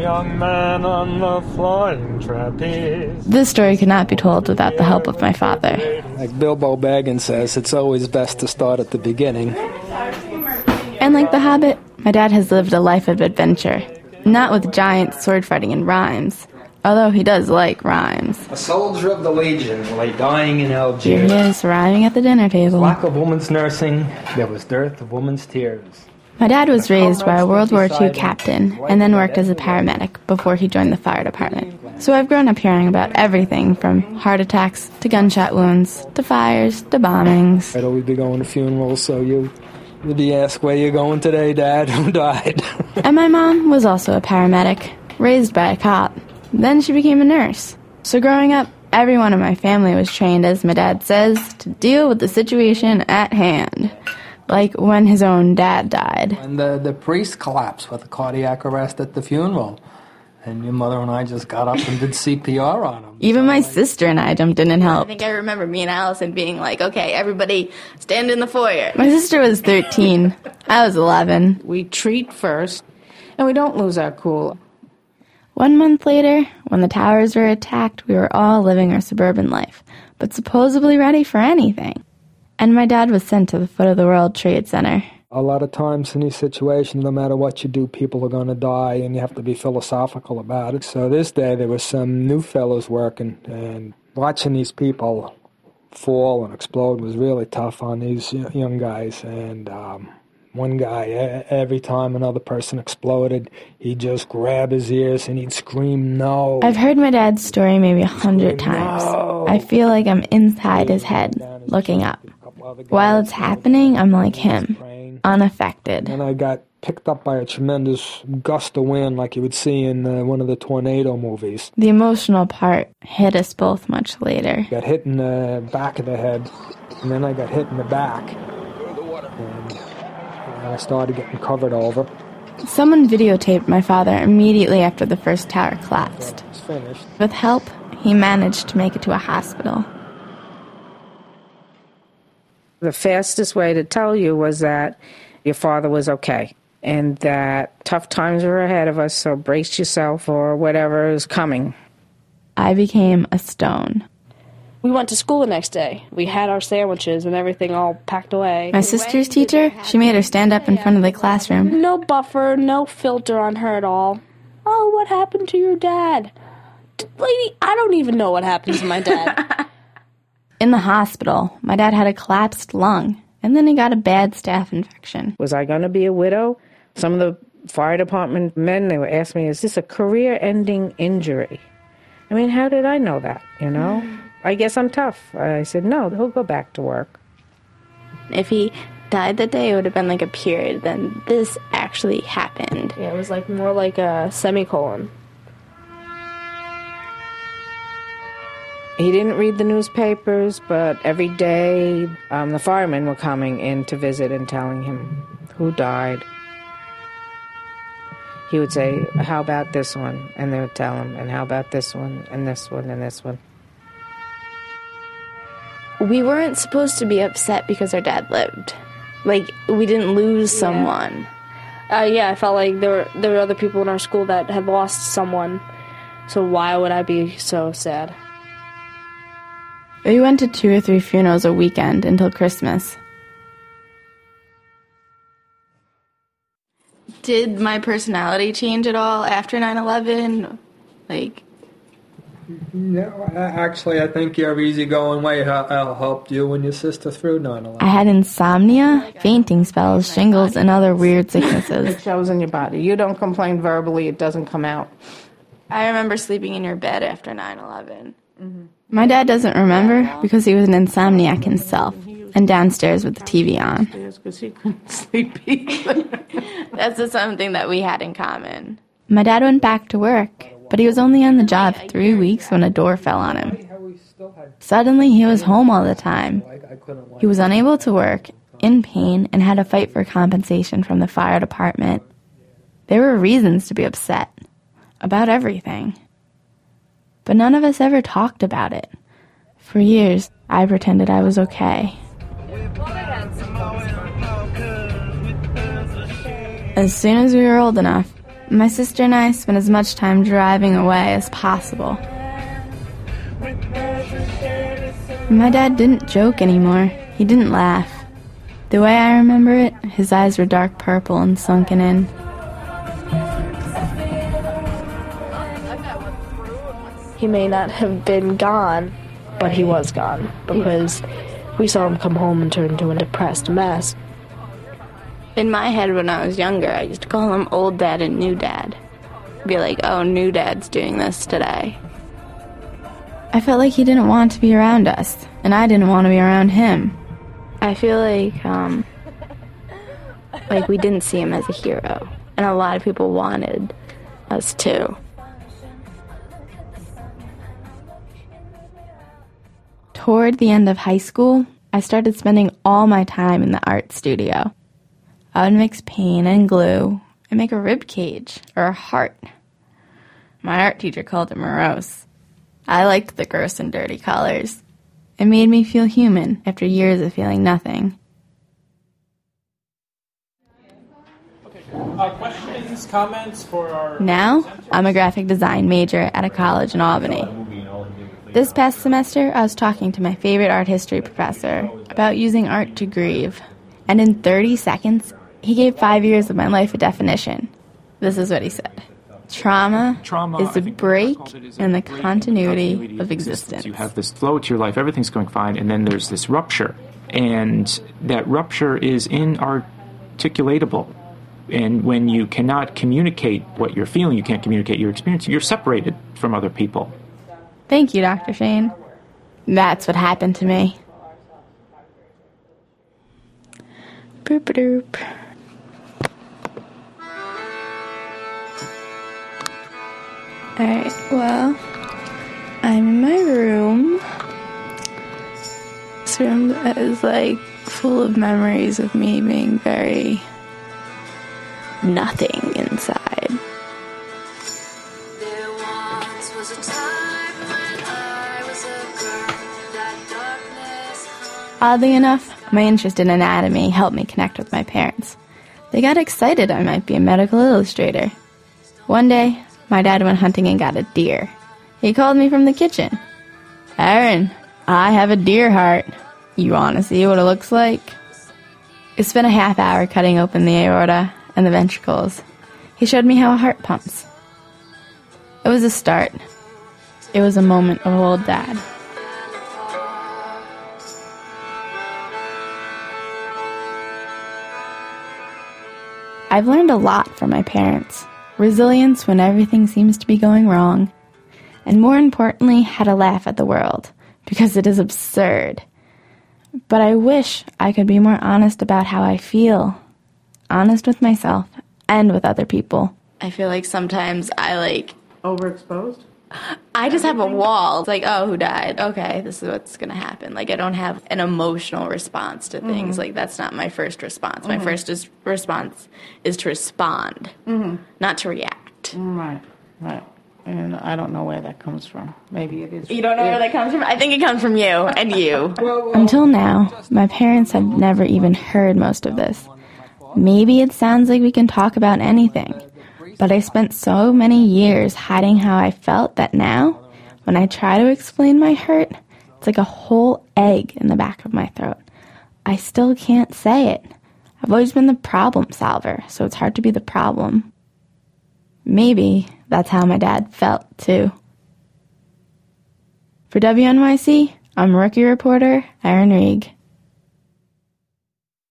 young man on the flying trapeze. This story could not be told without the help of my father. Like Bilbo Baggins says, it's always best to start at the beginning. And like The Hobbit, my dad has lived a life of adventure. Not with giant sword fighting and rhymes, although he does like rhymes. A soldier of the Legion lay dying in Algiers. Here he is, arriving at the dinner table. Lack of woman's nursing, there was dearth of woman's tears. My dad was raised by a World War II captain and then worked as a paramedic before he joined the fire department. So I've grown up hearing about everything from heart attacks to gunshot wounds to fires to bombings. I'd always be going to funerals, so you'd be asked, where you going today, Dad? Who died? And my mom was also a paramedic, raised by a cop. Then she became a nurse. So growing up, everyone in my family was trained, as my dad says, to deal with the situation at hand. Like when his own dad died. And the priest collapsed with a cardiac arrest at the funeral. And your mother and I just got up and did CPR on him. Even my sister and I jumped in and helped. I think I remember me and Allison being like, okay, everybody stand in the foyer. My sister was 13. I was 11. We treat first, and we don't lose our cool. 1 month later, when the towers were attacked, we were all living our suburban life, but supposedly ready for anything. And my dad was sent to the foot of the World Trade Center. A lot of times in these situations, no matter what you do, people are going to die, and you have to be philosophical about it. So this day, there were some new fellows working, and watching these people fall and explode was really tough on these young guys. And one guy, every time another person exploded, he'd just grab his ears and he'd scream, no. I've heard my dad's story maybe 100 times. No. I feel like I'm inside his head, looking up. While it's happening, I'm like him, unaffected. And I got picked up by a tremendous gust of wind like you would see in one of the tornado movies. The emotional part hit us both much later. Got hit in the back of the head, and then I got hit in the back. And I started getting covered over. Someone videotaped my father immediately after the first tower collapsed. With help, he managed to make it to a hospital. The fastest way to tell you was that your father was okay and that tough times were ahead of us, so brace yourself for whatever is coming. I became a stone. We went to school the next day. We had our sandwiches and everything all packed away. My sister's teacher, she made her stand up in front of the classroom. No buffer, no filter on her at all. Oh, what happened to your dad? Lady, I don't even know what happened to my dad. In the hospital, my dad had a collapsed lung, and then he got a bad staph infection. Was I going to be a widow? Some of the fire department men, they were asking me, is this a career-ending injury? I mean, how did I know that, you know? I guess I'm tough. I said, no, he'll go back to work. If he died that day, it would have been like a period. Then this actually happened. Yeah, it was like more like a semicolon. He didn't read the newspapers, but every day the firemen were coming in to visit and telling him who died. He would say, how about this one? And they would tell him, and how about this one, and this one, and this one. We weren't supposed to be upset because our dad lived. Like, we didn't lose someone. Yeah, I felt like there were other people in our school that had lost someone. So why would I be so sad? We went to 2 or 3 funerals a weekend until Christmas. Did my personality change at all after 9/11? Like... No, actually, I think your easygoing way helped you and your sister through 9/11. I had insomnia, fainting spells, shingles, and other weird sicknesses. It shows in your body. You don't complain verbally, it doesn't come out. I remember sleeping in your bed after 9/11. Mm-hmm. My dad doesn't remember because he was an insomniac himself and downstairs with the TV on. Because he couldn't sleep either. That's just something that we had in common. My dad went back to work, but he was only on the job 3 weeks when a door fell on him. Suddenly, he was home all the time. He was unable to work, in pain, and had to fight for compensation from the fire department. There were reasons to be upset about everything. But none of us ever talked about it. For years, I pretended I was okay. As soon as we were old enough, My sister and I spent as much time driving away as possible. My dad didn't joke anymore. He didn't laugh. The way I remember it, his eyes were dark purple and sunken in. He may not have been gone, but he was gone, because we saw him come home and turn into a depressed mess. In my head when I was younger, I used to call him old dad and new dad. Be like, oh, new dad's doing this today. I felt like he didn't want to be around us, and I didn't want to be around him. I feel like we didn't see him as a hero, and a lot of people wanted us to. Toward the end of high school, I started spending all my time in the art studio. I would mix paint and glue and make a rib cage or a heart. My art teacher called it morose. I liked the gross and dirty colors. It made me feel human after years of feeling nothing. Questions, comments for our... Now, I'm a graphic design major at a college in Albany. This past semester, I was talking to my favorite art history professor about using art to grieve. And in 30 seconds, he gave 5 years of my life a definition. This is what he said. Trauma is the break in the continuity of existence. You have this flow to your life, everything's going fine, and then there's this rupture. And that rupture is inarticulatable. And when you cannot communicate what you're feeling, you can't communicate your experience, you're separated from other people. Thank you, Dr. Shane. That's what happened to me. Boop-a-doop. Alright, well, I'm in my room. This room is like full of memories of me being very nothing inside. There once was a time when I was a girl, that darkness. Oddly enough, my interest in anatomy helped me connect with my parents. They got excited I might be a medical illustrator. One day, my dad went hunting and got a deer. He called me from the kitchen. Aaron, I have a deer heart. You want to see what it looks like? We spent a half hour cutting open the aorta and the ventricles. He showed me how a heart pumps. It was a start. It was a moment of old dad. I've learned a lot from my parents. Resilience when everything seems to be going wrong. And more importantly, how to laugh at the world, because it is absurd. But I wish I could be more honest about how I feel. Honest with myself and with other people. I feel like sometimes Overexposed? I just have a wall. It's like, oh, who died? Okay, this is what's going to happen. Like, I don't have an emotional response to things. Like, that's not my first response. My first response is to respond, not to react. Right. And I don't know where that comes from. Maybe it is. You don't know where that comes from? I think it comes from you and you. Until now, my parents have never even heard most of this. Maybe it sounds like we can talk about anything. But I spent so many years hiding how I felt that now, when I try to explain my hurt, it's like a whole egg in the back of my throat. I still can't say it. I've always been the problem solver, so it's hard to be the problem. Maybe that's how my dad felt, too. For WNYC, I'm rookie reporter Erin Reig.